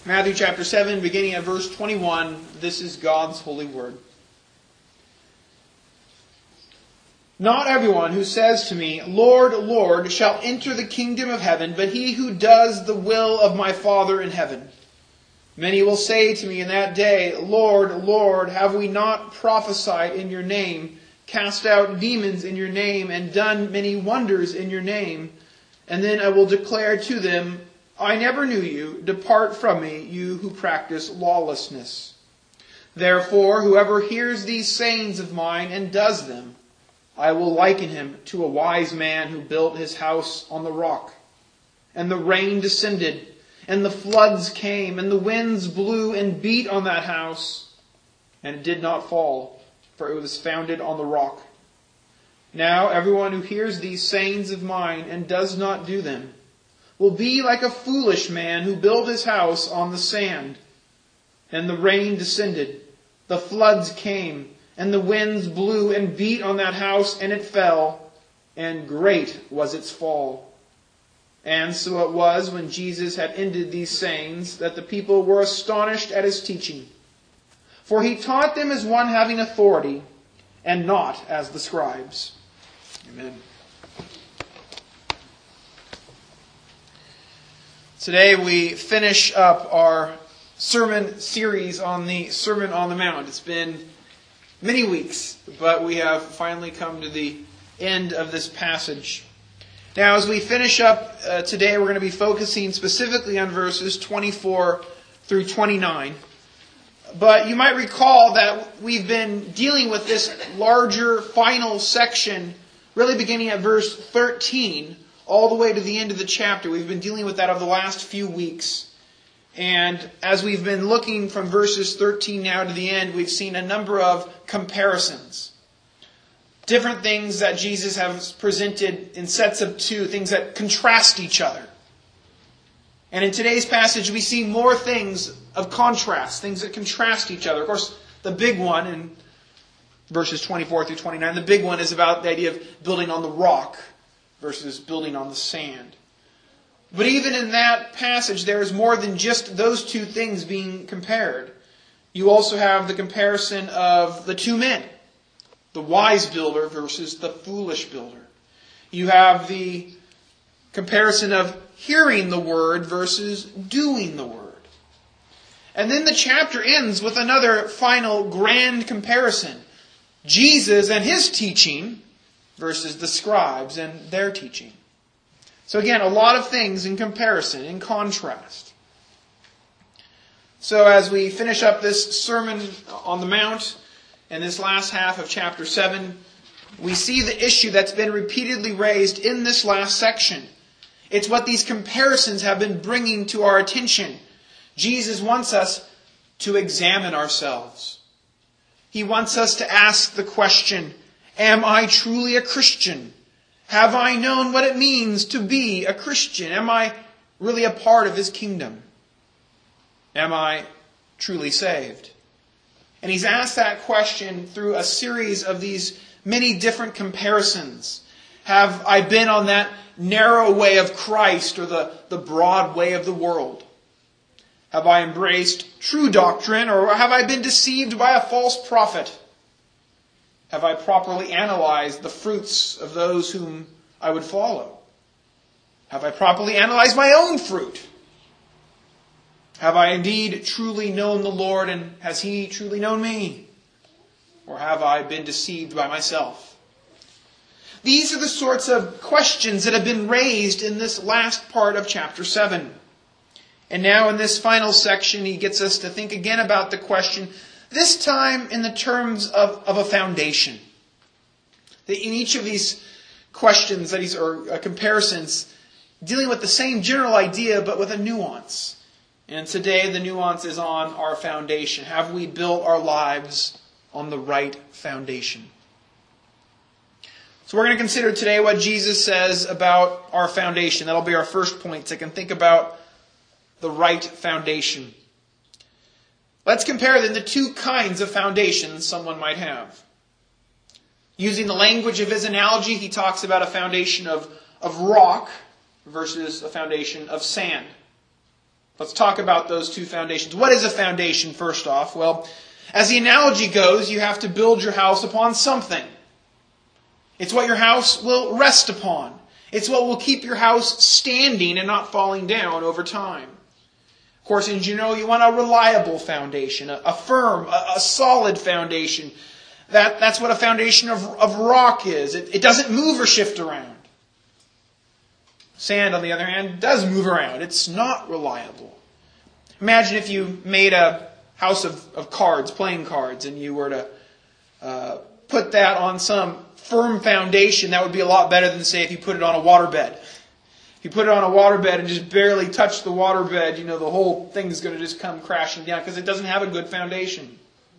Matthew chapter 7, beginning at verse 21, this is God's holy word. Not everyone who says to me, Lord, Lord, shall enter the kingdom of heaven, but he who does the will of my Father in heaven. Many will say to me in that day, Lord, Lord, have we not prophesied in your name, cast out demons in your name, and done many wonders in your name? And then I will declare to them, I never knew you. Depart from me, you who practice lawlessness. Therefore, whoever hears these sayings of mine and does them, I will liken him to a wise man who built his house on the rock. And the rain descended, and the floods came, and the winds blew and beat on that house, and it did not fall, for it was founded on the rock. Now everyone who hears these sayings of mine and does not do them will be like a foolish man who built his house on the sand. And the rain descended, the floods came, and the winds blew and beat on that house, and it fell, and great was its fall. And so it was when Jesus had ended these sayings that the people were astonished at his teaching. For he taught them as one having authority, and not as the scribes. Amen. Today we finish up our sermon series on the Sermon on the Mount. It's been many weeks, but we have finally come to the end of this passage. Now, as we finish up today, we're going to be focusing specifically on verses 24 through 29. But you might recall that we've been dealing with this larger final section, really beginning at verse 13, all the way to the end of the chapter. We've been dealing with that over the last few weeks. And as we've been looking from verses 13 now to the end, we've seen a number of comparisons. Different things that Jesus has presented in sets of two, things that contrast each other. And in today's passage, we see more things of contrast, things that contrast each other. Of course, the big one in verses 24 through 29, the big one is about the idea of building on the rock versus building on the sand. But even in that passage, there is more than just those two things being compared. You also have the comparison of the two men, the wise builder versus the foolish builder. You have the comparison of hearing the word versus doing the word. And then the chapter ends with another final grand comparison. Jesus and his teaching versus the scribes and their teaching. So again, a lot of things in comparison, in contrast. So as we finish up this Sermon on the Mount and this last half of chapter 7, we see the issue that's been repeatedly raised in this last section. It's what these comparisons have been bringing to our attention. Jesus wants us to examine ourselves. He wants us to ask the question, am I truly a Christian? Have I known what it means to be a Christian? Am I really a part of his kingdom? Am I truly saved? And he's asked that question through a series of these many different comparisons. Have I been on that narrow way of Christ or the broad way of the world? Have I embraced true doctrine, or have I been deceived by a false prophet? Have I properly analyzed the fruits of those whom I would follow? Have I properly analyzed my own fruit? Have I indeed truly known the Lord, and has He truly known me? Or have I been deceived by myself? These are the sorts of questions that have been raised in this last part of chapter 7. And now in this final section, he gets us to think again about the question, this time in the terms of a foundation. In each of these questions, or comparisons, dealing with the same general idea, but with a nuance. And today the nuance is on our foundation. Have we built our lives on the right foundation? So we're going to consider today what Jesus says about our foundation. That'll be our first point, so I can think about the right foundation. Let's compare then the two kinds of foundations someone might have. Using the language of his analogy, he talks about a foundation of rock versus a foundation of sand. Let's talk about those two foundations. What is a foundation, first off? Well, as the analogy goes, you have to build your house upon something. It's what your house will rest upon. It's what will keep your house standing and not falling down over time. Of course, in general, you want a reliable foundation, a firm, a solid foundation. That's what a foundation of rock is. It doesn't move or shift around. Sand, on the other hand, does move around. It's not reliable. Imagine if you made a house of cards, playing cards, and you were to put that on some firm foundation. That would be a lot better than, say, if you put it on a waterbed. If you put it on a waterbed and just barely touch the waterbed, the whole thing is going to just come crashing down because it doesn't have a good foundation.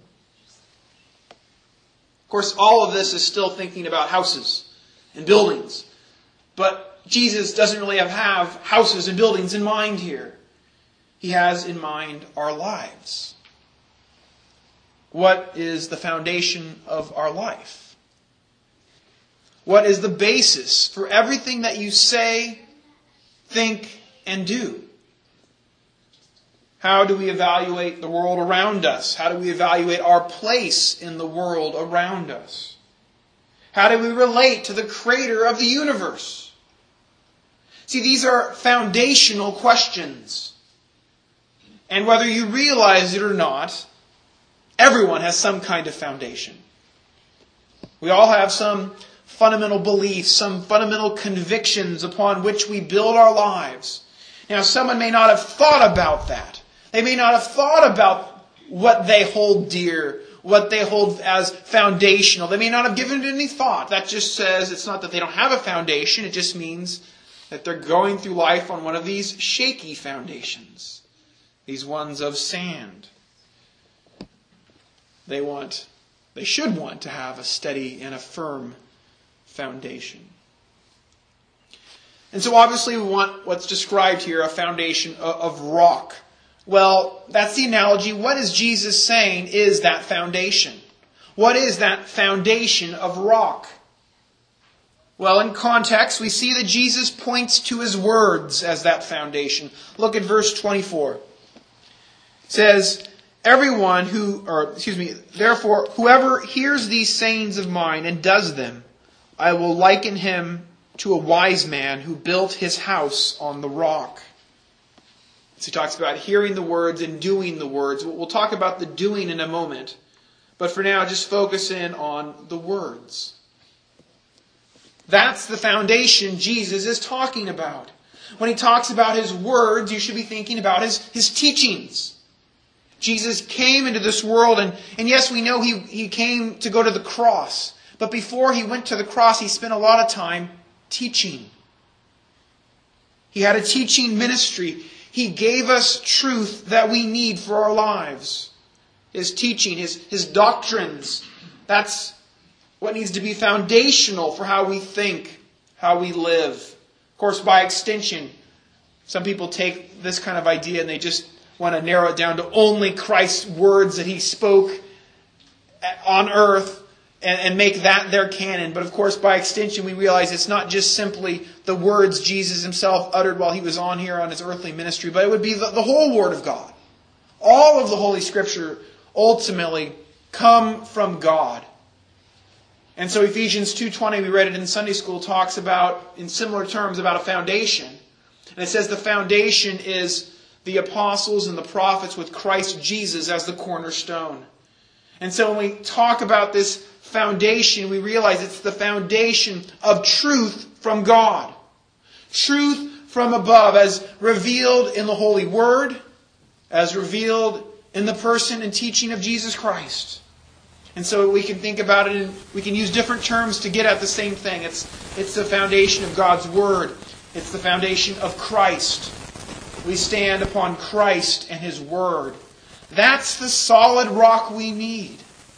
Of course, all of this is still thinking about houses and buildings. But Jesus doesn't really have houses and buildings in mind here. He has in mind our lives. What is the foundation of our life? What is the basis for everything that you say, think, and do? How do we evaluate the world around us? How do we evaluate our place in the world around us? How do we relate to the Creator of the universe? See, these are foundational questions. And whether you realize it or not, everyone has some kind of foundation. We all have some fundamental beliefs, some fundamental convictions upon which we build our lives. Now, someone may not have thought about that. They may not have thought about what they hold dear, what they hold as foundational. They may not have given it any thought. That just says it's not that they don't have a foundation. It just means that they're going through life on one of these shaky foundations. These ones of sand. They should want to have a steady and a firm foundation. And so obviously we want what's described here, a foundation of rock. Well, that's the analogy. What is Jesus saying is that foundation? What is that foundation of rock? Well, in context, we see that Jesus points to His words as that foundation. Look at verse 24. It says, therefore, whoever hears these sayings of mine and does them, I will liken him to a wise man who built his house on the rock. So he talks about hearing the words and doing the words. We'll talk about the doing in a moment. But for now, just focus in on the words. That's the foundation Jesus is talking about. When He talks about His words, you should be thinking about His teachings. Jesus came into this world, and yes, we know He came to go to the cross. But before He went to the cross, He spent a lot of time teaching. He had a teaching ministry. He gave us truth that we need for our lives. His teaching, His doctrines, that's what needs to be foundational for how we think, how we live. Of course, by extension, some people take this kind of idea and they just want to narrow it down to only Christ's words that He spoke on earth and make that their canon. But of course, by extension, we realize it's not just simply the words Jesus Himself uttered while He was on here on His earthly ministry, but it would be the whole Word of God. All of the Holy Scripture ultimately come from God. And so Ephesians 2:20, we read it in Sunday school, talks about, in similar terms, about a foundation. And it says the foundation is the apostles and the prophets with Christ Jesus as the cornerstone. And so when we talk about this foundation, we realize it's the foundation of truth from God. Truth from above, as revealed in the Holy Word, as revealed in the person and teaching of Jesus Christ. And so we can think about it, and we can use different terms to get at the same thing. It's the foundation of God's Word. It's the foundation of Christ. We stand upon Christ and His Word. That's the solid rock we need.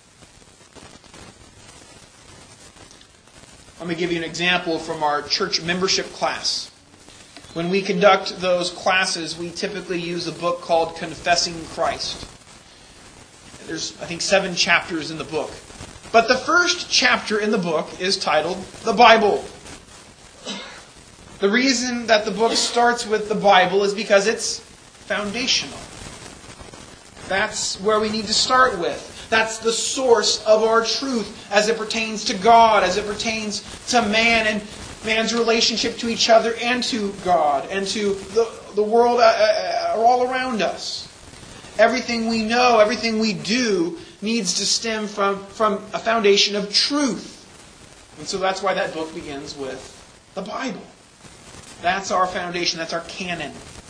Let me give you an example from our church membership class. When we conduct those classes, we typically use a book called Confessing Christ. There's, I think, 7 chapters in the book. But the first chapter in the book is titled The Bible. The reason that the book starts with the Bible is because it's foundational. That's where we need to start with. That's the source of our truth as it pertains to God, as it pertains to man and man's relationship to each other and to God and to the world all around us. Everything we know, everything we do needs to stem from a foundation of truth. And so that's why that book begins with the Bible. That's our foundation. That's our canon.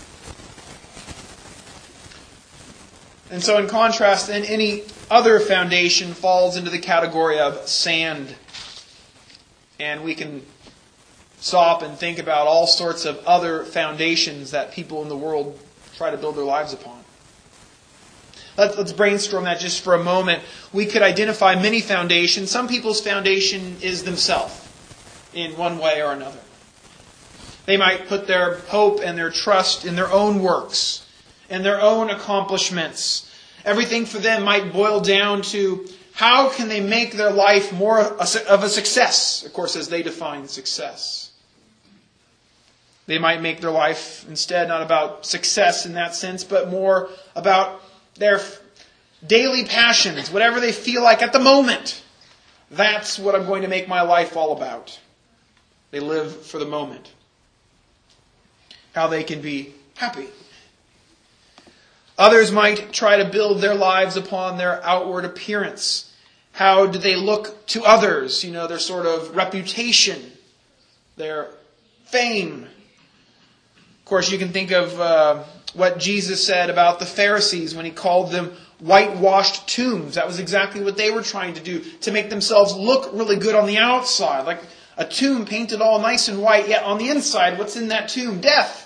And so in contrast, then, any other foundation falls into the category of sand. And we can stop and think about all sorts of other foundations that people in the world try to build their lives upon. Let's brainstorm that just for a moment. We could identify many foundations. Some people's foundation is themselves in one way or another. They might put their hope and their trust in their own works and their own accomplishments. Everything for them might boil down to how can they make their life more of a success, of course, as they define success. They might make their life instead not about success in that sense, but more about their daily passions, whatever they feel like at the moment. That's what I'm going to make my life all about. They live for the moment. How they can be happy. Others might try to build their lives upon their outward appearance. How do they look to others? Their sort of reputation, their fame. Of course, you can think of what Jesus said about the Pharisees when He called them whitewashed tombs. That was exactly what they were trying to do, to make themselves look really good on the outside. Like a tomb painted all nice and white, yet on the inside, what's in that tomb? Death.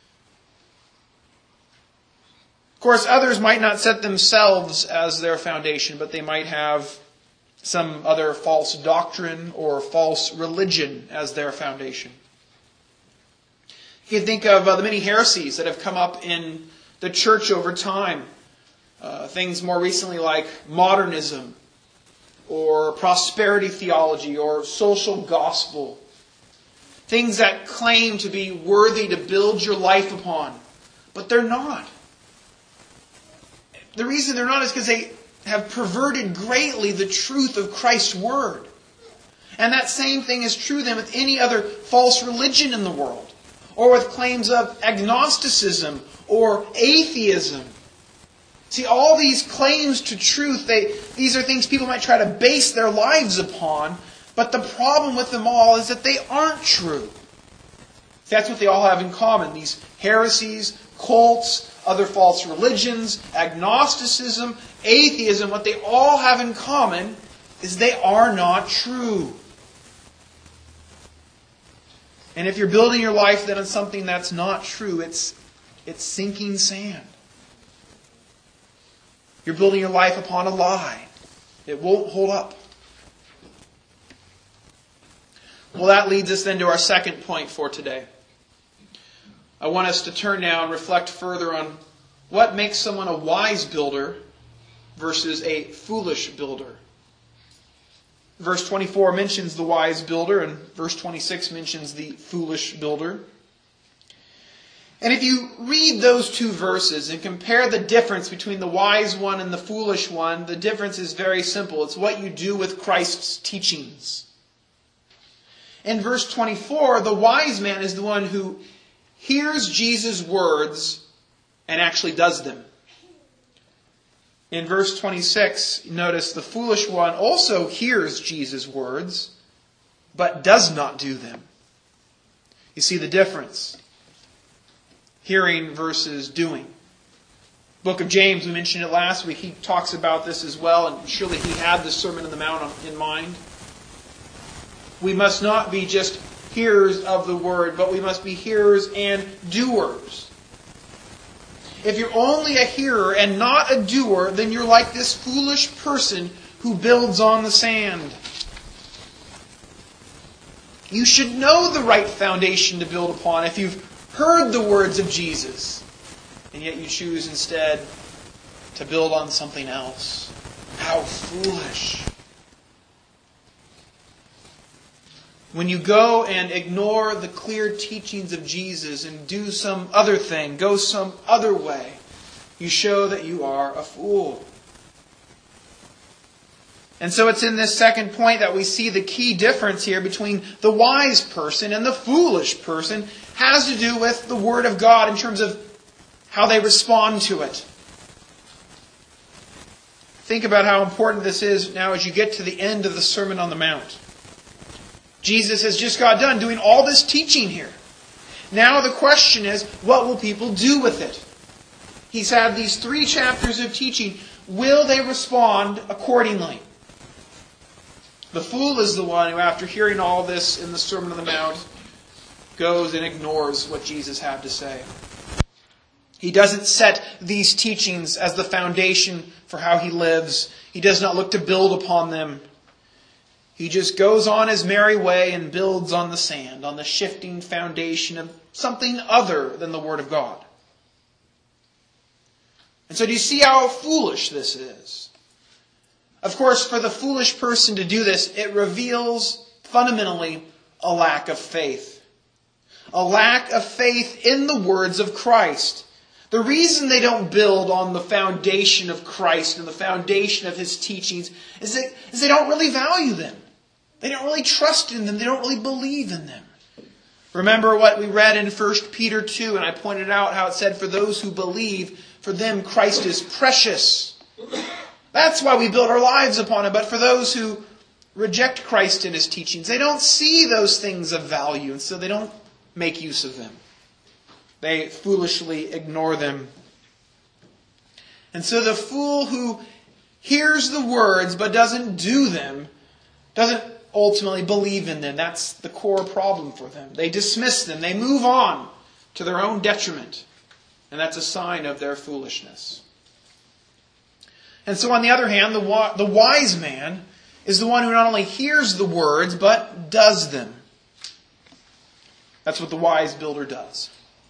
Of course, others might not set themselves as their foundation, but they might have some other false doctrine or false religion as their foundation. You can think of the many heresies that have come up in the church over time. Things more recently like modernism, or prosperity theology, or social gospel. Things that claim to be worthy to build your life upon, but they're not. The reason they're not is because they have perverted greatly the truth of Christ's Word. And that same thing is true then with any other false religion in the world, or with claims of agnosticism or atheism. See, all these claims to truth, these are things people might try to base their lives upon, but the problem with them all is that they aren't true. That's what they all have in common. These heresies, cults, other false religions, agnosticism, atheism, what they all have in common is they are not true. And if you're building your life then on something that's not true, it's sinking sand. You're building your life upon a lie. It won't hold up. Well, that leads us then to our second point for today. I want us to turn now and reflect further on what makes someone a wise builder versus a foolish builder. Verse 24 mentions the wise builder, and verse 26 mentions the foolish builder. And if you read those two verses and compare the difference between the wise one and the foolish one, the difference is very simple. It's what you do with Christ's teachings. In verse 24, the wise man is the one who hears Jesus' words and actually does them. In verse 26, notice the foolish one also hears Jesus' words, but does not do them. You see the difference. Hearing versus doing. Book of James, we mentioned it last week, he talks about this as well, and surely he had the Sermon on the Mount in mind. We must not be just hearers of the word, but we must be hearers and doers. If you're only a hearer and not a doer, then you're like this foolish person who builds on the sand. You should know the right foundation to build upon if you've heard the words of Jesus, and yet you choose instead to build on something else. How foolish. When you go and ignore the clear teachings of Jesus and do some other thing, go some other way, you show that you are a fool. And so it's in this second point that we see the key difference here between the wise person and the foolish person has to do with the Word of God in terms of how they respond to it. Think about how important this is now as you get to the end of the Sermon on the Mount. Jesus has just got done doing all this teaching here. Now the question is, what will people do with it? He's had these 3 chapters of teaching. Will they respond accordingly? The fool is the one who, after hearing all this in the Sermon on the Mount, goes and ignores what Jesus had to say. He doesn't set these teachings as the foundation for how he lives. He does not look to build upon them. He just goes on his merry way and builds on the sand, on the shifting foundation of something other than the Word of God. And so do you see how foolish this is? Of course, for the foolish person to do this, it reveals fundamentally a lack of faith. A lack of faith in the words of Christ. The reason they don't build on the foundation of Christ and the foundation of His teachings is they don't really value them. They don't really trust in them. They don't really believe in them. Remember what we read in 1 Peter 2, and I pointed out how it said, for those who believe, for them Christ is precious. That's why we build our lives upon it. But for those who reject Christ and His teachings, they don't see those things of value, and so they don't make use of them. They foolishly ignore them. And so the fool who hears the words but doesn't do them, doesn't ultimately believe in them. That's the core problem for them. They dismiss them. They move on to their own detriment. And that's a sign of their foolishness. And so on the other hand, the wise man is the one who not only hears the words, but does them. That's what the wise builder does.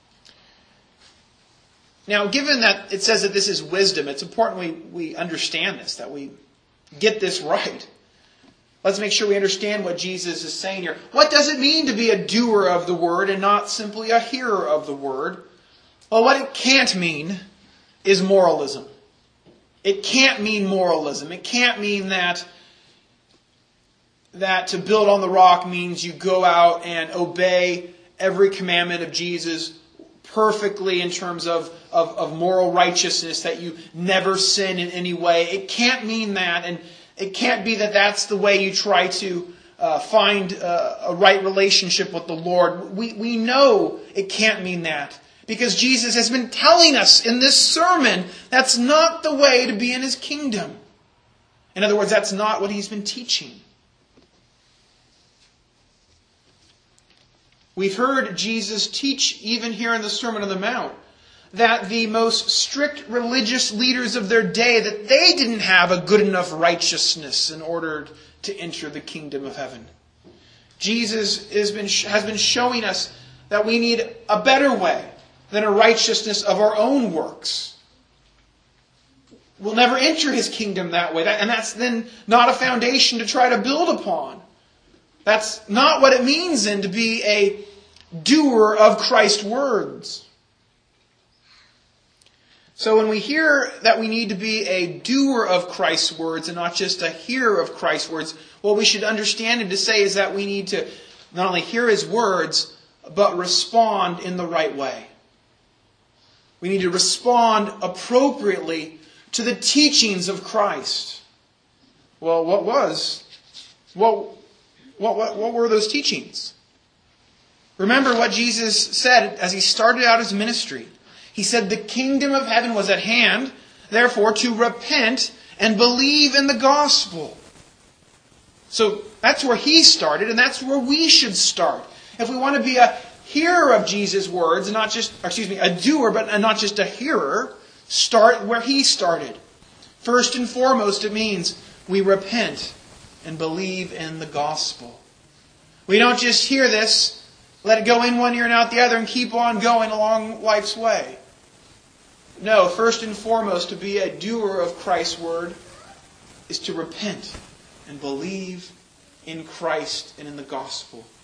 Now, given that it says that this is wisdom, it's important we understand this, that we get this right. Let's make sure we understand what Jesus is saying here. What does it mean to be a doer of the word and not simply a hearer of the word? Well, what it can't mean is moralism. It can't mean moralism. It can't mean that to build on the rock means you go out and obey every commandment of Jesus perfectly in terms of moral righteousness, that you never sin in any way. It can't mean that, and it can't be that that's the way you try to find a right relationship with the Lord. We know it can't mean that, because Jesus has been telling us in this sermon that's not the way to be in His kingdom. In other words, that's not what He's been teaching. We've heard Jesus teach, even here in the Sermon on the Mount, that the most strict religious leaders of their day, that they didn't have a good enough righteousness in order to enter the kingdom of heaven. Jesus has been showing us that we need a better way than a righteousness of our own works. We'll never enter His kingdom that way. And that's then not a foundation to try to build upon. That's not what it means then to be a doer of Christ's words. So when we hear that we need to be a doer of Christ's words and not just a hearer of Christ's words, what we should understand and to say is that we need to not only hear His words, but respond in the right way. We need to respond appropriately to the teachings of Christ. Well, what were those teachings? Remember what Jesus said as He started out His ministry. He said the kingdom of heaven was at hand, therefore to repent and believe in the gospel. So that's where He started, and that's where we should start. If we want to be a hearer of Jesus' words, a doer, but not just a hearer, start where He started. First and foremost, it means we repent and believe in the gospel. We don't just hear this, let it go in one ear and out the other, and keep on going along life's way. No, first and foremost, to be a doer of Christ's word is to repent and believe in Christ and in the gospel.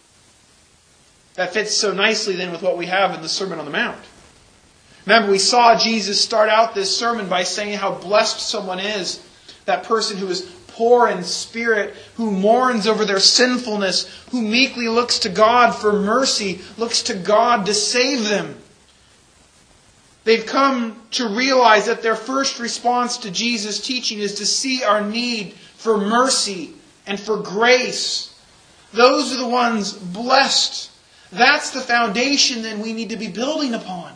That fits so nicely then with what we have in the Sermon on the Mount. Remember, we saw Jesus start out this sermon by saying how blessed someone is, that person who is poor in spirit, who mourns over their sinfulness, who meekly looks to God for mercy, looks to God to save them. They've come to realize that their first response to Jesus' teaching is to see our need for mercy and for grace. Those are the ones blessed. That's the foundation then we need to be building upon.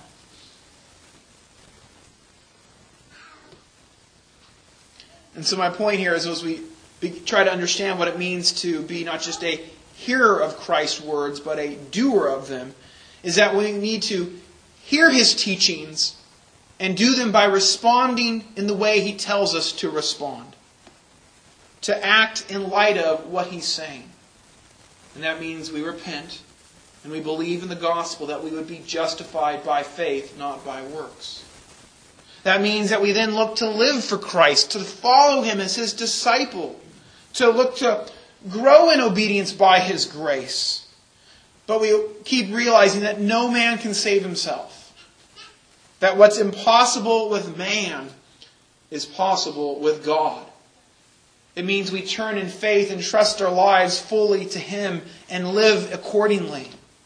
And so my point here is, as we try to understand what it means to be not just a hearer of Christ's words, but a doer of them, is that we need to hear His teachings and do them by responding in the way He tells us to respond. To act in light of what He's saying. And that means we repent and we believe in the gospel that we would be justified by faith, not by works. That means that we then look to live for Christ, to follow Him as His disciple, to look to grow in obedience by His grace. But we keep realizing that no man can save himself. That what's impossible with man is possible with God. It means we turn in faith and trust our lives fully to Him and live accordingly.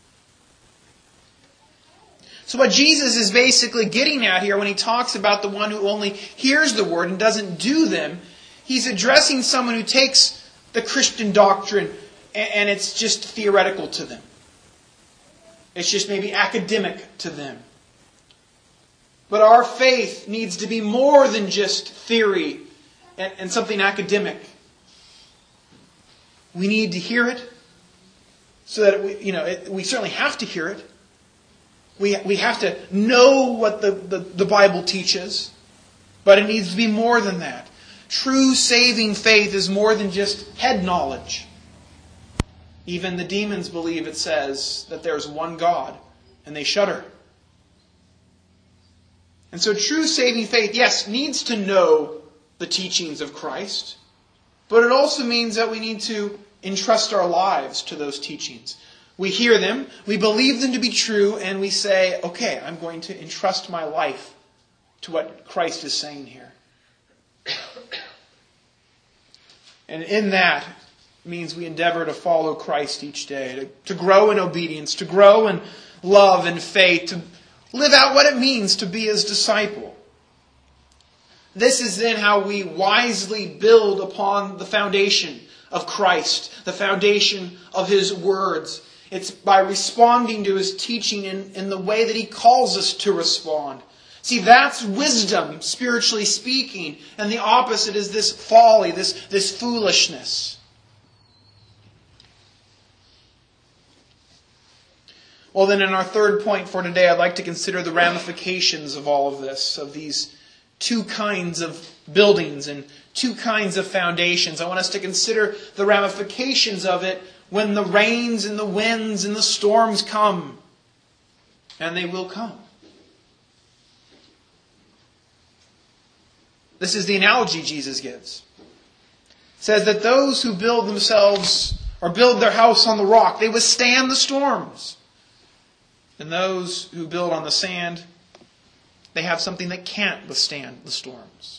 So what Jesus is basically getting at here when He talks about the one who only hears the word and doesn't do them, He's addressing someone who takes the Christian doctrine and it's just theoretical to them. It's just maybe academic to them. But our faith needs to be more than just theory and something academic. We need to hear it so that we certainly have to hear it. We have to know what the Bible teaches, but it needs to be more than that. True saving faith is more than just head knowledge. Even the demons believe, it says, that there's one God, and they shudder. And so true saving faith, yes, needs to know the teachings of Christ, but it also means that we need to entrust our lives to those teachings. We hear them, we believe them to be true, and we say, okay, I'm going to entrust my life to what Christ is saying here. And in that means we endeavor to follow Christ each day, to grow in obedience, to grow in love and faith, to live out what it means to be His disciple. This is then how we wisely build upon the foundation of Christ, the foundation of His words. It's by responding to His teaching in the way that He calls us to respond. See, that's wisdom, spiritually speaking. And the opposite is this folly, this foolishness. Well, then in our third point for today, I'd like to consider the ramifications of all of this, of these two kinds of buildings and two kinds of foundations. I want us to consider the ramifications of it when the rains and the winds and the storms come. And they will come. This is the analogy Jesus gives. It says that those who build themselves or build their house on the rock, they withstand the storms. And those who build on the sand, they have something that can't withstand the storms.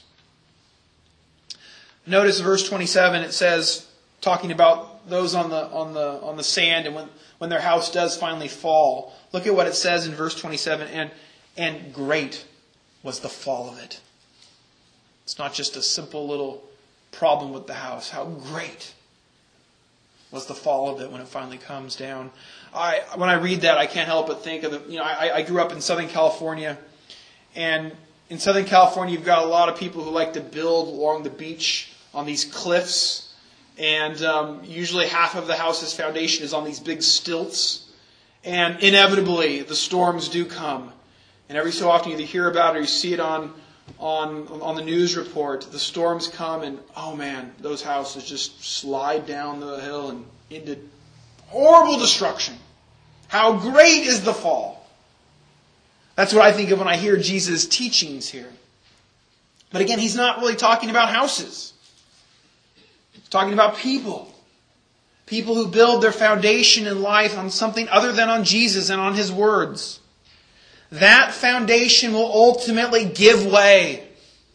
Notice verse 27, it says, talking about those on the sand and when their house does finally fall. Look at what it says in verse 27, and great was the fall of it. It's not just a simple little problem with the house. How great was the fall of it when it finally comes down. When I read that, I can't help but think of I grew up in Southern California, and in Southern California, you've got a lot of people who like to build along the beach on these cliffs, and usually half of the house's foundation is on these big stilts, and inevitably the storms do come, and every so often you either hear about it or you see it on the news report. The storms come, and oh man, those houses just slide down the hill and into horrible destruction. How great is the fall? That's what I think of when I hear Jesus' teachings here. But again, He's not really talking about houses. He's talking about people. People who build their foundation in life on something other than on Jesus and on His words, that foundation will ultimately give way.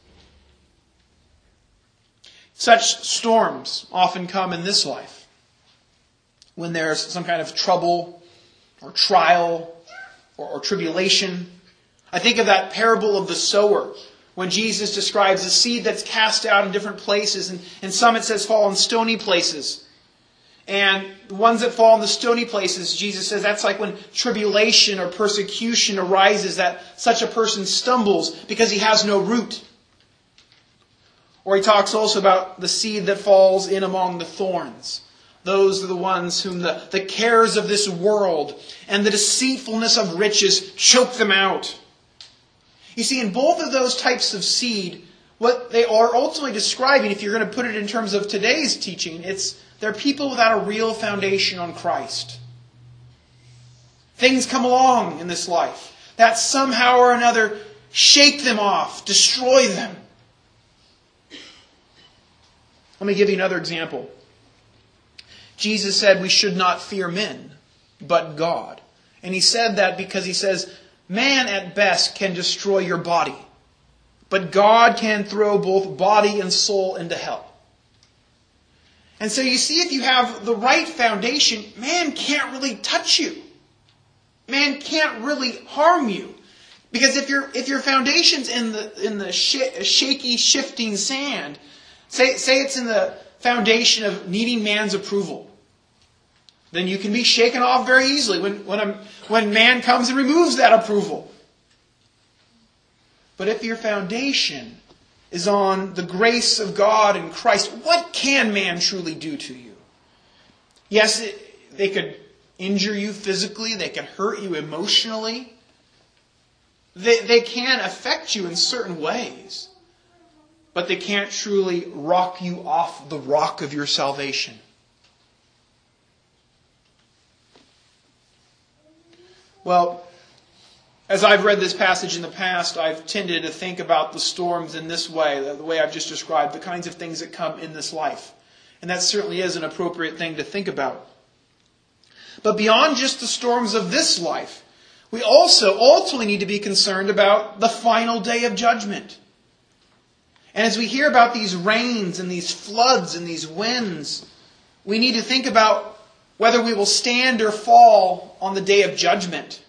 Such storms often come in this life. When there's some kind of trouble or trial or tribulation. I think of that parable of the sower, when Jesus describes the seed that's cast out in different places, and some, it says, fall in stony places. And the ones that fall in the stony places, Jesus says that's like when tribulation or persecution arises, that such a person stumbles because he has no root. Or he talks also about the seed that falls in among the thorns. Those are the ones whom the cares of this world and the deceitfulness of riches choke them out. You see, in both of those types of seed, what they are ultimately describing, if you're going to put it in terms of today's teaching, they're people without a real foundation on Christ. Things come along in this life that somehow or another shake them off, destroy them. Let me give you another example. Jesus said we should not fear men, but God. And He said that because He says, man at best can destroy your body, but God can throw both body and soul into hell. And so you see, if you have the right foundation, man can't really touch you. Man can't really harm you. Because if your foundation's in the shaky, shifting sand, say it's in the foundation of needing man's approval, then you can be shaken off very easily when man comes and removes that approval. But if your foundation is on the grace of God in Christ, what can man truly do to you? Yes, they could injure you physically, they can hurt you emotionally, they can affect you in certain ways, but they can't truly rock you off the rock of your salvation. Well, as I've read this passage in the past, I've tended to think about the storms in this way, the way I've just described, the kinds of things that come in this life. And that certainly is an appropriate thing to think about. But beyond just the storms of this life, we also ultimately need to be concerned about the final day of judgment. And as we hear about these rains and these floods and these winds, we need to think about whether we will stand or fall on the day of judgment.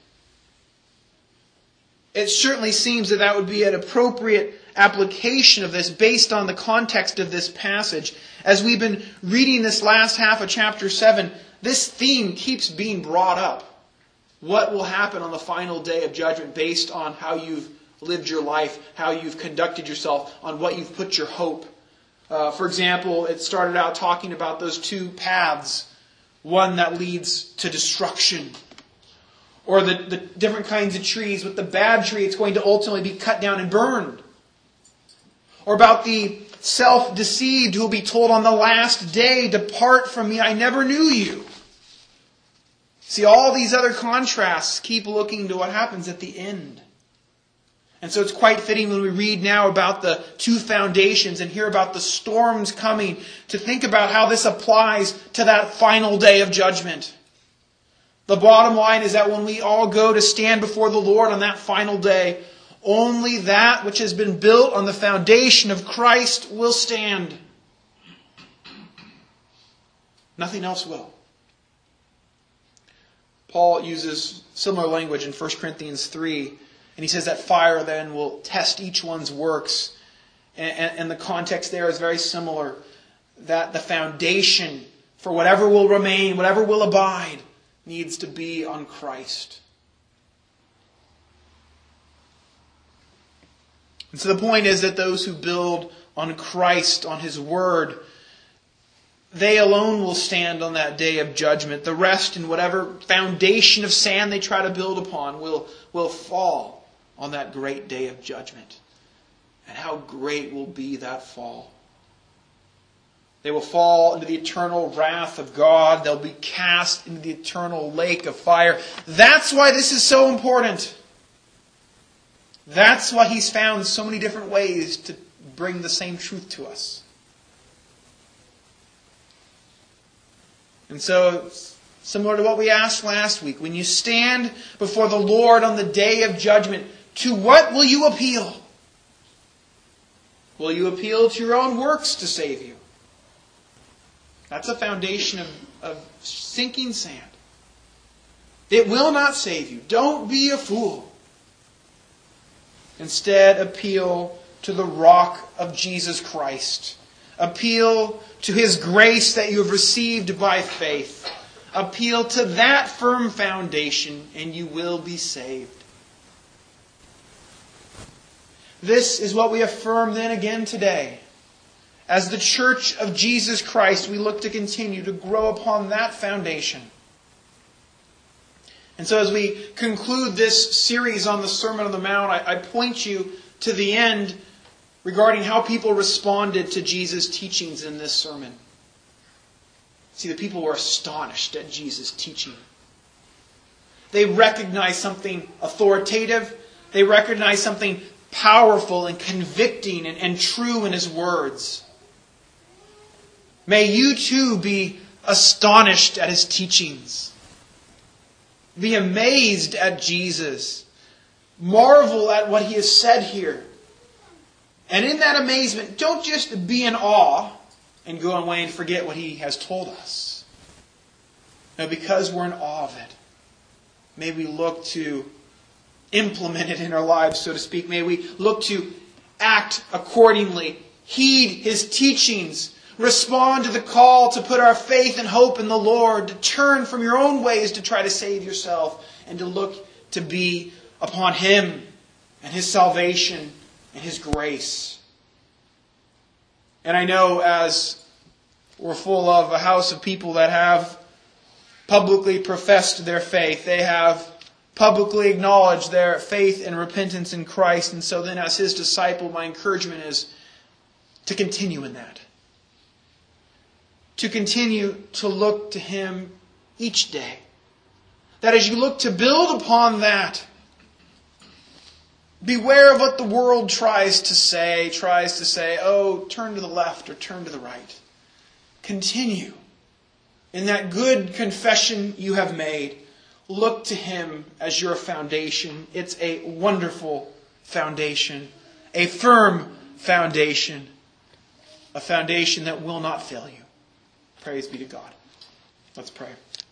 It certainly seems that would be an appropriate application of this based on the context of this passage. As we've been reading this last half of chapter 7, this theme keeps being brought up. What will happen on the final day of judgment based on how you've lived your life, how you've conducted yourself, on what you've put your hope. For example, it started out talking about those two paths. One that leads to destruction. Or the different kinds of trees. With the bad tree, it's going to ultimately be cut down and burned. Or about the self-deceived who will be told on the last day, depart from me, I never knew you. See, all these other contrasts keep looking to what happens at the end. And so it's quite fitting when we read now about the two foundations and hear about the storms coming to think about how this applies to that final day of judgment. The bottom line is that when we all go to stand before the Lord on that final day, only that which has been built on the foundation of Christ will stand. Nothing else will. Paul uses similar language in 1 Corinthians 3. And he says that fire then will test each one's works. And the context there is very similar. That the foundation for whatever will remain, whatever will abide, needs to be on Christ. And so the point is that those who build on Christ, on His Word, they alone will stand on that day of judgment. The rest, in whatever foundation of sand they try to build upon, will fall on that great day of judgment. And how great will be that fall. They will fall into the eternal wrath of God. They'll be cast into the eternal lake of fire. That's why this is so important. That's why He's found so many different ways to bring the same truth to us. And so, similar to what we asked last week, when you stand before the Lord on the day of judgment, to what will you appeal? Will you appeal to your own works to save you? That's a foundation of sinking sand. It will not save you. Don't be a fool. Instead, appeal to the rock of Jesus Christ. Appeal to His grace that you have received by faith. Appeal to that firm foundation, and you will be saved. This is what we affirm then again today. As the Church of Jesus Christ, we look to continue to grow upon that foundation. And so as we conclude this series on the Sermon on the Mount, I point you to the end regarding how people responded to Jesus' teachings in this sermon. See, the people were astonished at Jesus' teaching. They recognized something authoritative. They recognized something powerful and convicting and true in His words. May you too be astonished at His teachings. Be amazed at Jesus. Marvel at what He has said here. And in that amazement, don't just be in awe and go away and forget what He has told us. No, because we're in awe of it, may we look to implement it in our lives, so to speak. May we look to act accordingly, heed His teachings, respond to the call to put our faith and hope in the Lord, to turn from your own ways to try to save yourself, and to look to be upon Him and His salvation and His grace. And I know, as we're full of a house of people that have publicly professed their faith, they have publicly acknowledged their faith and repentance in Christ. And so then as His disciple, my encouragement is to continue in that. To continue to look to Him each day. That as you look to build upon that, beware of what the world tries to say, oh, turn to the left or turn to the right. Continue in that good confession you have made. Look to Him as your foundation. It's a wonderful foundation, a firm foundation, a foundation that will not fail you. Praise be to God. Let's pray.